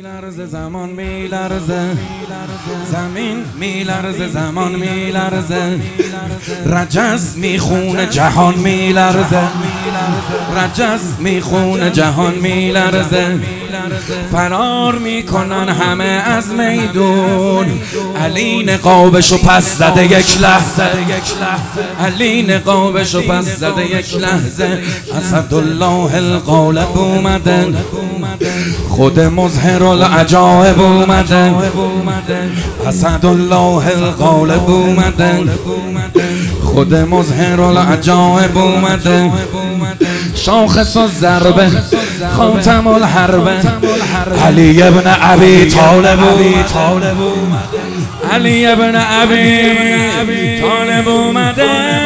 میلرزه زمان میلرزه، زمین میلرزه زمان میلرزه، رجز میخونه جهان میلرزه، رجز میخونه جهان میلرزه. فرار میکنن همه از میدون، علی نقابشو پس زده یک لحظه، علی نقابشو پس زده یک لحظه. اسدالله الغالب اومده، خود مظهر العجایب اومده، اسدالله الغالب اومده، خود مظهر العجایب اومده. شاخص و ضربه خاتم الحربه، علی ابن ابی طالب، علی ابن ابی طالب اومده.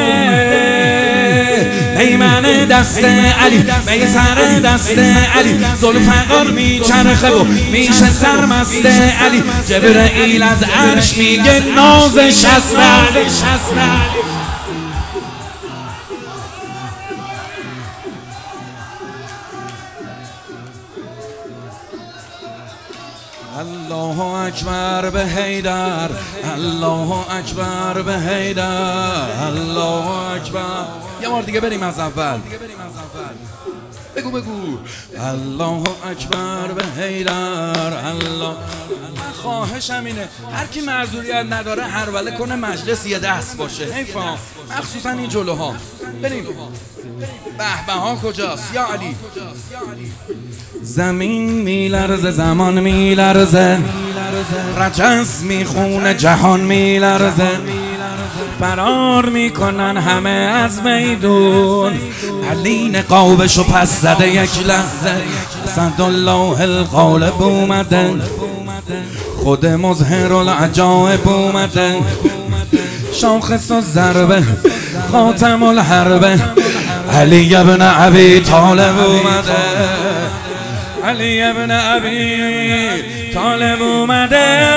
ایمن دست علی، میسر دست علی، ذوالفقار میچرخه و میشه سرمست علی. جبرئیل از عرش میگه نازش از علی. الله اکبر به حیدر، الله اکبر به حیدر، الله اکبر. یه بار دیگه بریم از اول، بگو الله اکبر به حیدر. الله، من خواهشم اینه هر کی معذوریت نداره هر وله کنه مجلس یه دست باشه، حیفا مخصوصا این جلوها. بریم. به ها کجاست یا علی؟ زمین میلرزه زمان میلرزه، رجز میخونه جهان میلرزه. فرار میکنن همه از میدون، علی نقابشو پس زده یک لحظه. اسدالله الغالب اومده، خود مظهر العجایب اومده. شاخص و ضربه خاتم الحربه، علی ابن ابی طالب اومده، علی ابن ابی طالب اومده.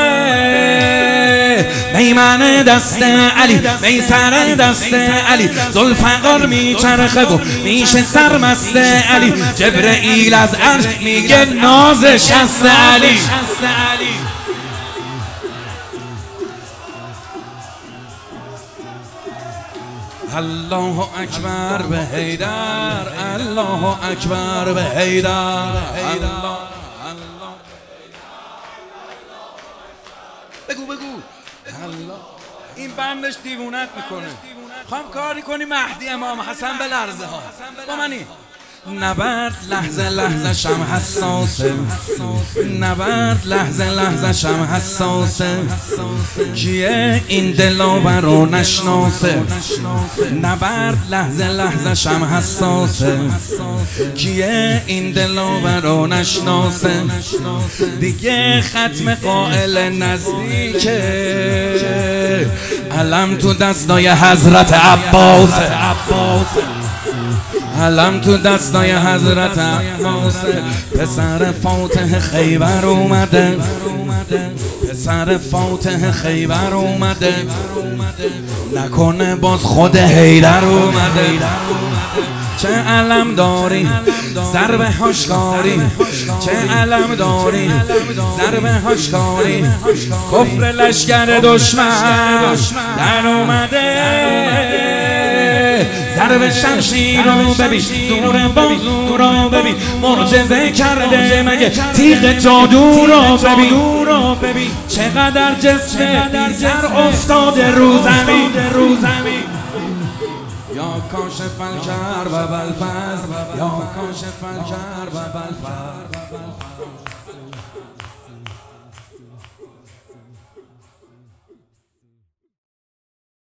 ایمن دست علی، میسر دست علی، ذوالفقار میچرخه و میشه سرمست علی. جبرئیل از عرش میگه نازش از علی. الله اکبر به حیدر، الله اکبر به حیدر، الله. بگو الله. این بندش دیوونت میکنه. خواهم کاری کنی مهدی امام حسن به لرزه ها با منی. نبرد لحظه لحظه شم حساسه، نبرد لحظه لحظه شم حساسه. کیه این دلاور رو نشناسه؟ نبرد لحظه لحظه شم حساسه. کیه این دلاور رو نشناسه؟ دیگه ختم قائل نزدیکه، علم تو دستای حضرت عباس، علم تو دستای حضرت عباس. پسر فاتح خیبر اومده، پسر فاتح خیبر اومده. نکنه باز خود حیدر اومده. چه علم داری ضرب هاشکاری، چه علم داری ضرب هاشکاری. کفر لشکر دشمن در اومده. ضرب شمشیر رو ببین، زور بازو رو ببین، معجزه کرده مگه تیغ جادو رو ببین. چقدر جسم بیزر افتاده رو زمین. یا کاشف الکرب و بالفضل، یا کاشف الکرب و بالفضل.